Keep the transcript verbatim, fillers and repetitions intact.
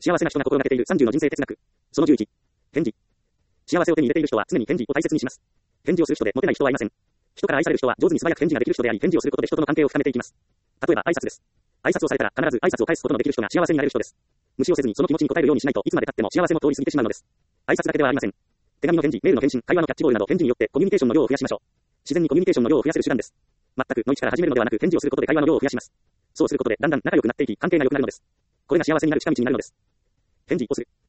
幸せな人が心がけているさんじゅうの人生哲学。そのじゅういち。返事。幸せを手に入れている人は常に返事を大切にします。返事をする人でモテない人はいません。人から愛される人は上手に素早く返事ができる人であり、返事をすることで人との関係を深めていきます。例えば挨拶です。挨拶をされたら必ず挨拶を返すことのできる人が幸せになれる人です。無視をせずにその気持ちに応えるようにしないといつまで経っても幸せも通り過ぎてしまうのです。挨拶だけではありません。手紙の返事、メールの返信、会話のキャッチボールなど返事によってコミュニケーションの量を増やしましょう。自然にコミュニケーションの量を増やせる手段です。全くの一から始めるのではなく返事をすることで会話の量を増やします。そうすることでだんだん仲良くなっていき関係が良くなるのです。これが幸せになる近道になるのです。返事をする。